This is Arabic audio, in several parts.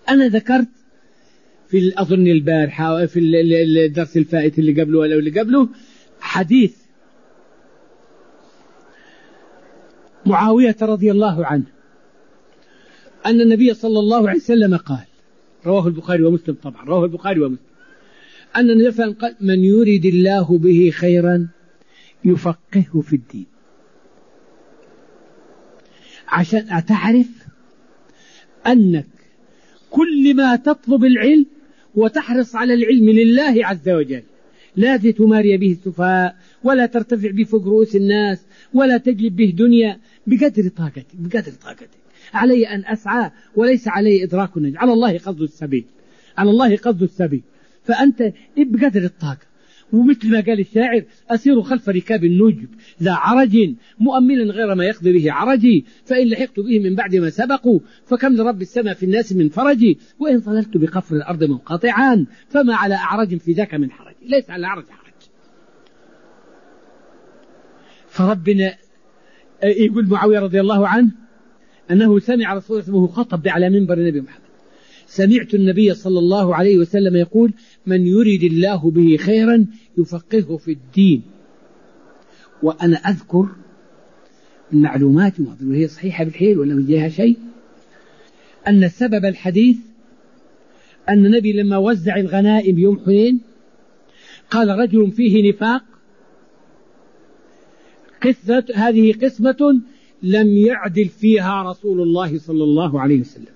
أنا ذكرت في أظن البارحة في الدرس الفائت اللي قبله ولا اللي قبله حديث معاوية رضي الله عنه أن النبي صلى الله عليه وسلم قال، رواه البخاري ومسلم، طبعا رواه البخاري ومسلم، أن النبي صلى الله عليه وسلم قال: من يريد الله به خيرا يفقهه في الدين. عشان تعرف أنك كل ما تطلب العلم وتحرص على العلم لله عز وجل، لا تماري به السفهاء ولا ترتفع به فوق رؤوس الناس ولا تجلب به دنيا، بقدر طاقتك علي أن أسعى وليس علي إدراك النجم، على الله قصد السبيل، فأنت بقدر الطاقة. ومثل ما قال الشاعر: أسير خلف ركاب النجب ذا عرج مؤملا غير ما يقضي به عرجي، فإن لحقت به من بعد ما سبقوا فكم لرب السماء في الناس من فرجي، وإن ظللت بقفر الأرض منقطعا فما على أعرج في ذاك من حرج، ليس على أعرج حرج. فربنا يقول معاوية رضي الله عنه أنه سمع رسول الله وهو خطب على منبر النبي محمد: سمعت النبي صلى الله عليه وسلم يقول: من يريد الله به خيرا يفقهه في الدين. وأنا أذكر من معلوماتي وهي صحيحة بالحيل ولا وجهها شيء، أن سبب الحديث أن النبي لما وزع الغنائم يوم حنين قال رجل فيه نفاق: هذه قسمة لم يعدل فيها رسول الله صلى الله عليه وسلم،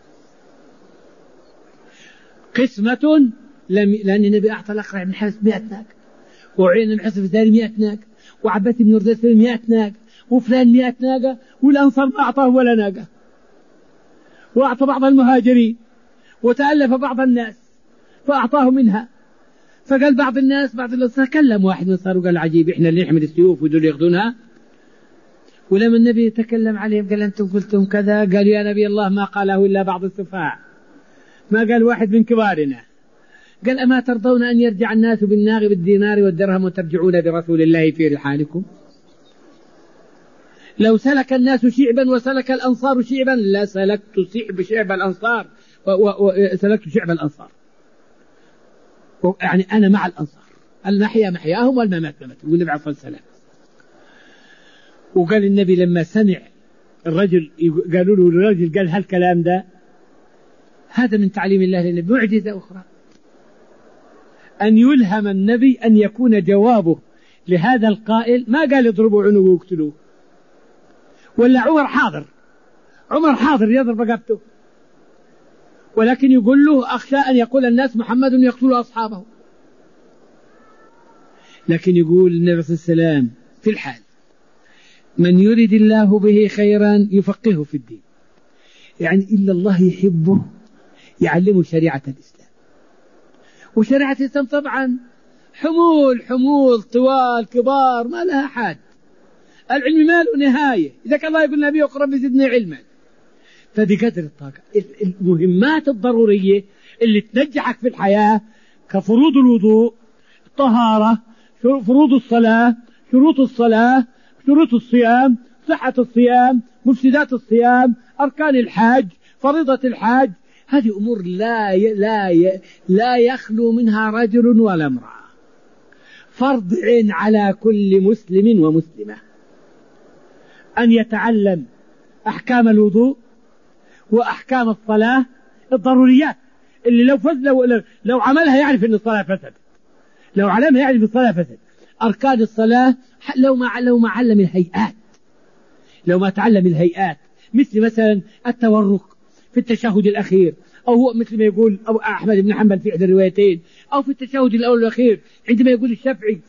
قسمة لأن النبي أعطى الأقرع بن حابس 100 ناقة، وعين بن حصن الثاني 100 ناقة، وعباس بن رداس 100 ناقة، وفلان 100 ناقة، والأنصار ما أعطاه ولا ناقة، وأعطى بعض المهاجرين، وتألف بعض الناس فأعطاه منها. فقال بعض الناس تكلم واحد من الأنصار وقال: عجيب، إحنا اللي نحمل السيوف ودول يأخذونها. ولما النبي يتكلم عليهم قال: أنتم قلتم كذا. قال: يا نبي الله ما قاله إلا بعض السفهاء، ما قال واحد من كبارنا. قال: أما ترضون أن يرجع الناس بالناغ بالدينار والدرهم وترجعون برسول الله في رحالكم؟ لو سلك الناس شعبا وسلك الأنصار شعبا لسلكت شعب الأنصار وسلكت شعب الأنصار. يعني أنا مع الأنصار، المحيا محياهم والممات مماتهم، والنبي عليه الصلاة والسلام. وقال النبي لما سمع الرجل قالوا له الرجل قال هالكلام ده، هذا من تعليم الله للنبي. معجزة أخرى أن يلهم النبي أن يكون جوابه لهذا القائل ما قال اضربوا عنقه واقتلوه، ولا عمر حاضر يضرب رقبته، ولكن يقول له: أخشى أن يقول الناس محمد يقتل أصحابه. لكن يقول النبي صلى الله عليه وسلم في الحال: من يريد الله به خيرا يفقهه في الدين، يعني إلا الله يحبه يعلمه شريعة الإسلام. وشريعة الإسلام طبعا حمول طوال كبار ما لها حد، العلم ما له نهاية، إذا كان الله يقول النبي اقرأ بزدني علما. فبقدر الطاقة المهمات الضرورية اللي تنجحك في الحياة كفروض الوضوء، الطهارة، فروض الصلاة، شروط الصلاة، شروط الصيام، صحة الصيام، مفسدات الصيام، أركان الحاج، فريضة الحاج، هذه أمور لا يخلو منها رجل ولا امرأة، فرض عين على كل مسلم ومسلمة أن يتعلم أحكام الوضوء وأحكام الصلاة، الضروريات اللي لو عملها يعرف أن الصلاة فسد، لو علمها يعرف الصلاة فسد. أركان الصلاة لو ما علم الهيئات، لو ما تعلم الهيئات، مثل مثلا التورك في التشهد الأخير، أو هو مثل ما يقول أبو أحمد بن حنبل في إحدى الروايتين، أو في التشهد الأول والأخير عندما يقول الشافعي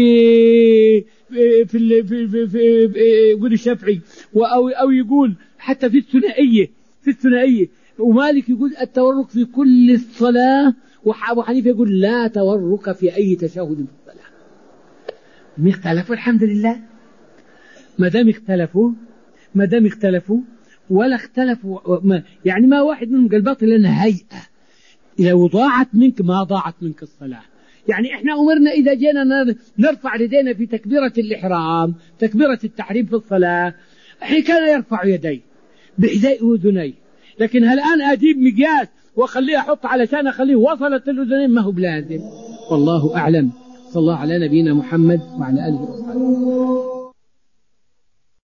يقول الشافعي، أو يقول حتى في الثنائية، ومالك يقول التورك في كل الصلاة، وأبو حنيفة يقول لا تورك في أي تشهد في الصلاة. اختلفوا الحمد لله، ما دام اختلفوا ولا اختلفوا يعني ما واحد منهم قال باطل لأنها هيئة، لو ضاعت منك ما ضاعت منك الصلاة. يعني احنا أمرنا إذا جينا نرفع يدينا في تكبيرة الإحرام، تكبيرة التحريم في الصلاة، حين كان يرفع يديه بحذاء أذنيه لكن هل الآن أجيب مقياس وأخليه أحط علشان أخليه وصلت الأذنين؟ ما هو بلازم. والله أعلم. صلى الله على نبينا محمد وعلى آله وصحبه.